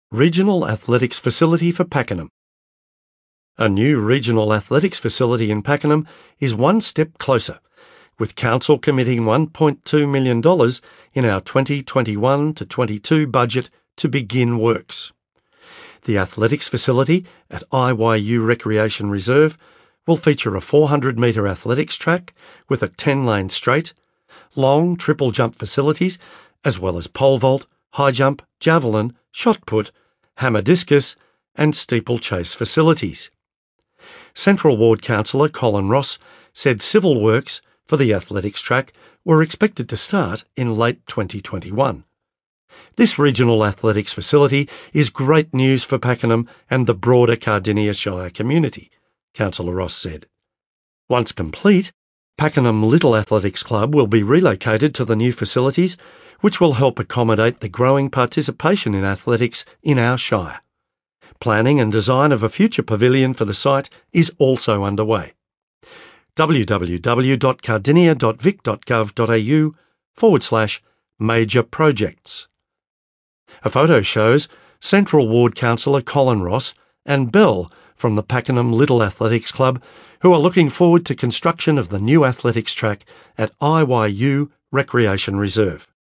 Regional Athletics Facility for Pakenham. A new regional athletics facility in Pakenham is one step closer, with Council committing $1.2 million in our 2021-22 budget to begin works. The athletics facility at IYU Recreation Reserve will feature a 400-metre athletics track with a 10-lane straight, long triple jump facilities, as well as pole vault, high jump, javelin, shot put, hammer discus and steeplechase facilities. Central Ward Councillor Colin Ross said civil works for the athletics track were expected to start in late 2021. This regional athletics facility is great news for Pakenham and the broader Cardinia Shire community, Councillor Ross said. Once complete, Pakenham Little Athletics Club will be relocated to the new facilities, which will help accommodate the growing participation in athletics in our shire. Planning and design of a future pavilion for the site is also underway. www.cardinia.vic.gov.au/major projects. A photo shows Central Ward Councillor Colin Ross and Belle from the Pakenham Little Athletics Club, who are looking forward to construction of the new athletics track at IYU Recreation Reserve.